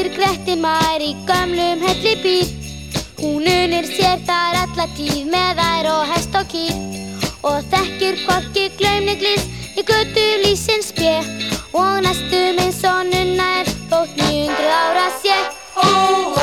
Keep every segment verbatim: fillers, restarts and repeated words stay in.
Móðir Grettimar í gömlum helli býr. Hún unir sér þar alla tíð með ær og hest og kýr. Og þekkir hvorki glaum né glys í götu lífsins spé. Og næstum eins og nunna er þótt níu hundruð ára sé. Ó, ó,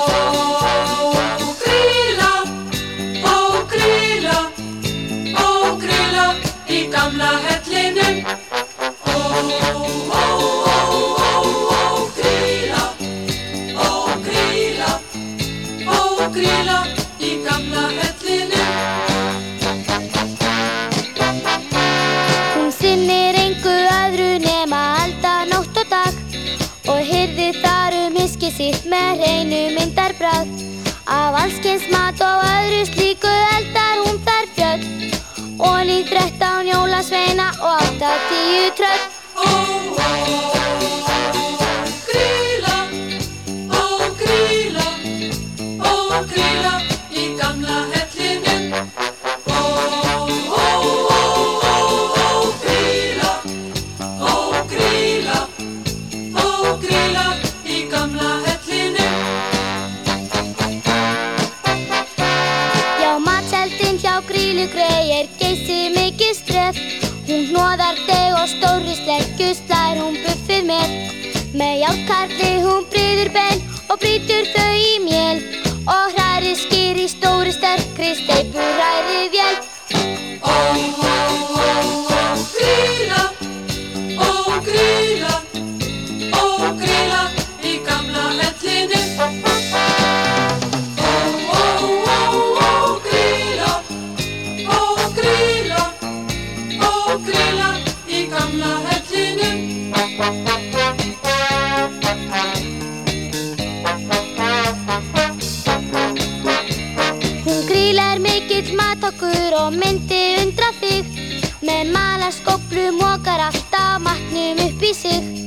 Grýla, ó, Grýla, ó, Grýla í gamla hellinum. Ó, ó, ó, ó, ó, Grýla, ó, Grýla, ó, Grýla í gamla hellinum. Hún sinnir engu öðru nema elda nótt og dag og hirðir þar um hyskið sitt með hreinu myndarbragð. Af allskyns mat og öðru slíku eldar hún þar fjöll og lík þrettán jólasveina og áttatíu tröll. Ó, ó, Grýla, ó, Grýla, ó, Grýla í gamla hellinum. Ó, ó, ó, ó, ó, Grýla, ó, Grýla, ó, Grýla í gamla hellinum. Já, matseldin hjá Grýlu grey er geysi mikið stref. Hún hnoðar deg og stórri sleggju slær hún buffið með. Með járnkarli hún bryður bein og brýtur þau í mél og hrærir skyr í stóri sterkri steypuhrærivél. Ó, ó, ó, ó, Grýla, ó, Grýla, ó, Grýla í gamla hellinum. Ó, ó, ó, ó, Grýla, ó, Grýla, ó, Grýla í gamla hellinum. Hún Grýla er mikill matokkur og myndi undra þig. Með malaskóflu mokar alltaf matnum upp í sig.